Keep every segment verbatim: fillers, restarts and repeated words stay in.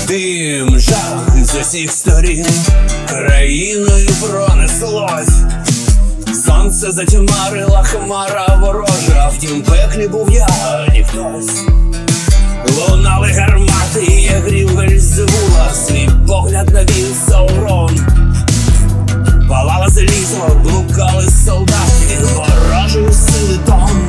Дим, жах з усіх сторін, країною пронеслось. Сонце затьмарила хмара ворожа, а в тім пеклі був я, а не хтось. Лунали гармати, і я грів Вельзевула, свій погляд навів Саурон. Палало залізо, блукали солдати, ворожої сили тон.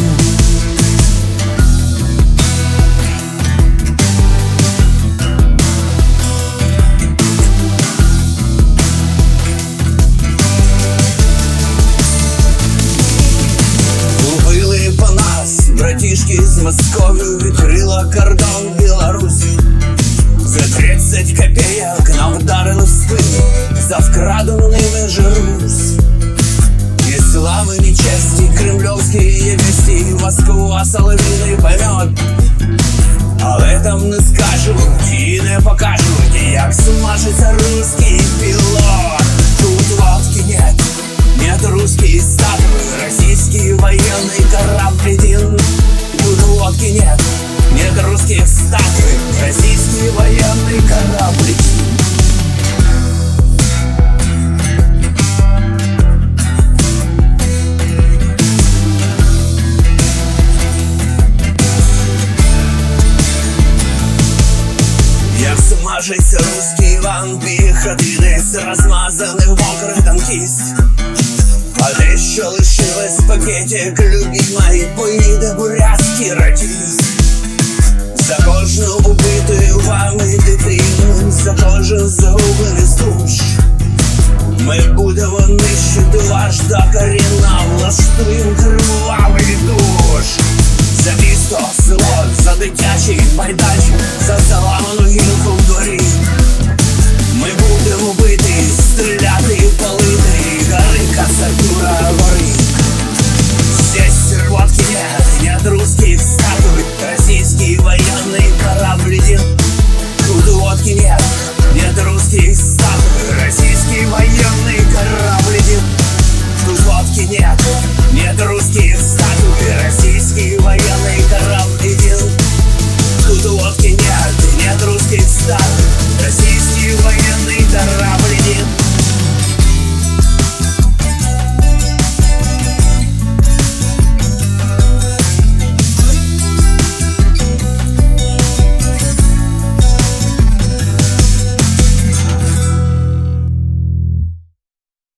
Убили по нас, братішки з Московію, відкрила кордон Білорусь. За тридцять копеек нам вдарили в спину, за вкрадену ними же Русь. І слави нечесті, кремльовські є вісті, Москва солов'їний помет. Але там не скажуть і не покажуть, як смажиться русский пилот. Тут водки нет, нет русский статуи, российский военный корабль один. Тут водки нет, нет русских статуй, российский военный корабль. Як смажиться русский вампір, десь розмазаний мокрий танкіст. А те, що лишилось пакетик любимой, поїде бурятський радіст. За кожну убитою вами дитину